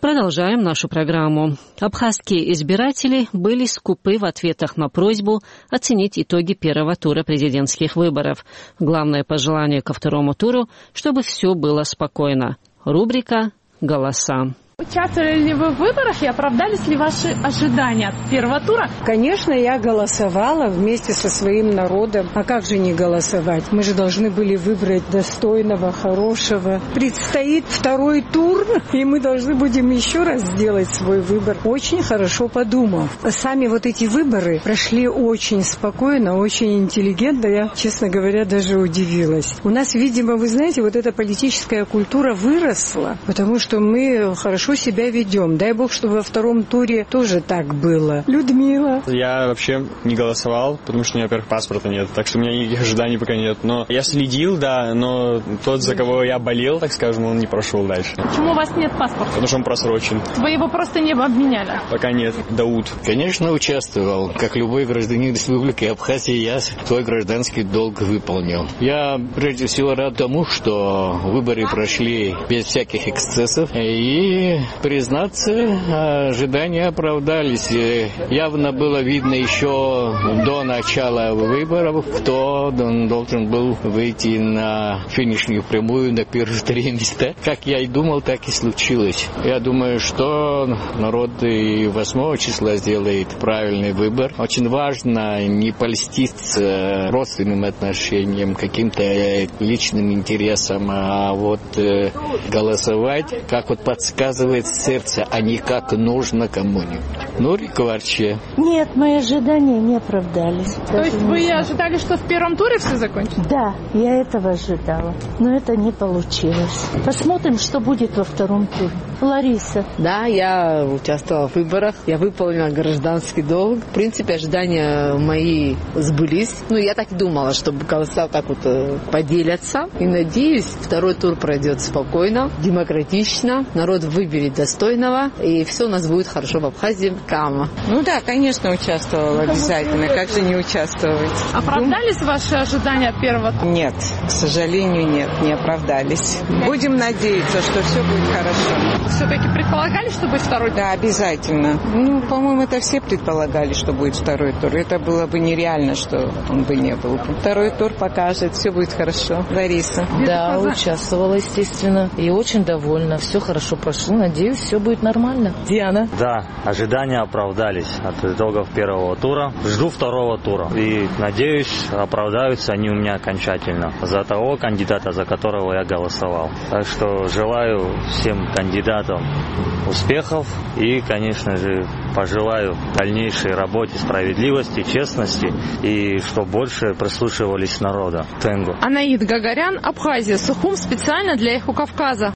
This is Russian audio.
Продолжаем нашу программу. Абхазские избиратели были скупы в ответах на просьбу оценить итоги первого тура президентских выборов. Главное пожелание ко второму туру, чтобы все было спокойно. Рубрика «Голоса». Участвовали ли вы в выборах и оправдались ли ваши ожидания от первого тура? Конечно, я голосовала вместе со своим народом. А как же не голосовать? Мы же должны были выбрать достойного, хорошего. Предстоит второй тур, и мы должны будем еще раз сделать свой выбор, очень хорошо подумав. Сами вот эти выборы прошли очень спокойно, очень интеллигентно. Я, честно говоря, даже удивилась. У нас, видимо, вы знаете, вот эта политическая культура выросла, потому что мы хорошо себя ведем. Дай бог, чтобы во втором туре тоже так было. Людмила. Я вообще не голосовал, потому что у меня, во-первых, паспорта нет, так что у меня никаких ожиданий пока нет. Но я следил, да, но тот, за кого я болел, так скажем, он не прошел дальше. Почему у вас нет паспорта? Потому что он просрочен. Вы его просто не обменяли? Пока нет. Дауд. Конечно, участвовал. Как любой гражданин Республики Абхазия, я свой гражданский долг выполнил. Я, прежде всего, рад тому, что выборы прошли без всяких эксцессов. И, признаться, ожидания оправдались. Явно было видно еще до начала выборов, кто должен был выйти на финишную прямую на первые 3 места. Как я и думал, так и случилось. Я думаю, что народ и 8 числа сделает правильный выбор. Очень важно не польститься родственным отношениям, каким-то личным интересам, а вот голосовать, как вот подсказывает сердце, а не как нужно кому-нибудь. Нурик вообще. Нет, мои ожидания не оправдались. То есть вы ожидали, что в первом туре все закончится? Да, я этого ожидала, но это не получилось. Посмотрим, что будет во втором туре. Лариса. Да, я участвовала в выборах, я выполнила гражданский долг. В принципе, ожидания мои сбылись. Я так и думала, что голоса так вот поделятся. И надеюсь, второй тур пройдет спокойно, демократично. Народ выберет достойного, и все у нас будет хорошо в Абхазии. Кама. Да, конечно, участвовала обязательно. Как же не участвовать? Оправдались ваши ожидания от первого тура? Нет, к сожалению, нет, не оправдались. Будем надеяться, что все будет хорошо. Все-таки предполагали, что будет второй тур? Да, обязательно. По-моему, это все предполагали, что будет второй тур. Это было бы нереально, что он бы не был. Второй тур покажет, все будет хорошо. Лариса. Да, участвовала, естественно, и очень довольна. Все хорошо прошло, надеюсь, все будет нормально. Диана. Да, ожидания оправдались от итогов первого тура. Жду второго тура. И надеюсь, оправдаются они у меня окончательно. За того кандидата, за которого я голосовал. Так что желаю всем кандидатам успехов и, конечно же, пожелаю дальнейшей работе справедливости, честности и чтобы больше прислушивались народа. Тенгу. Анаид Гагарян, Абхазия, Сухум, специально для Эхо Кавказа.